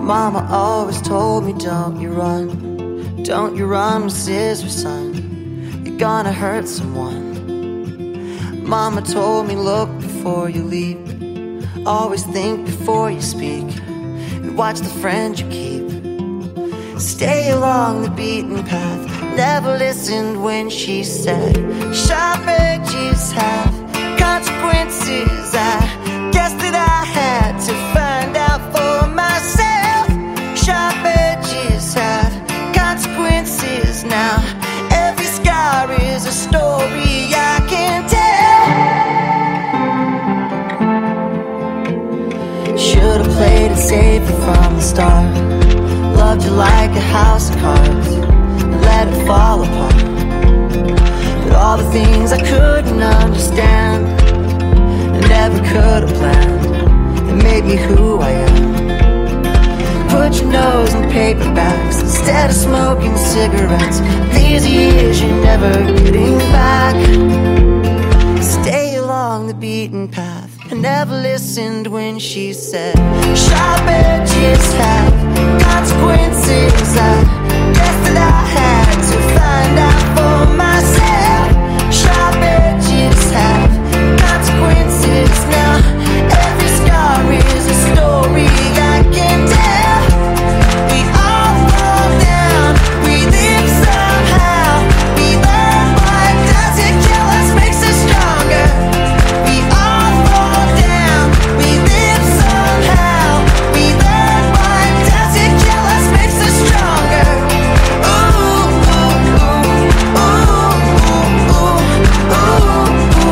Mama always told me, don't you run with scissors, son. You're gonna hurt someone. Mama told me, look before you leap. Always think before you speak, and watch the friend you keep. Stay along the beaten path. Never listened when she said sharp edges have consequences. I guess that I had to find out for myself. Sharp edges have consequences. Now every scar is a story I can tell. Should've played it safe from the start. Loved you like a house of cards and let it fall apart. But all the things I couldn't understand and never could have planned, that made me who I am. Put your nose in paperbacks instead of smoking cigarettes. These years you're never getting back. Stay along the beaten path. I never listened when she said sharp edges have consequences. I guess that I had to find out for myself. Sharp edges have consequences. Now every scar is a story I can tell. We all fall down, we live somehow. We learn what doesn't kill us makes us stronger. We all fall down, we live somehow. We learn what doesn't kill us makes us stronger. Ooh, ooh, ooh, ooh, ooh, ooh,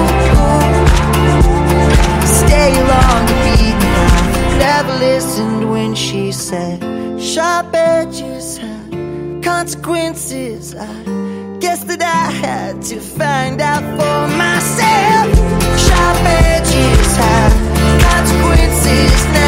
ooh. Stay along the beaten path. Never listened when she said sharp edges have consequences. I guess that I had to find out for myself. Sharp edges have consequences.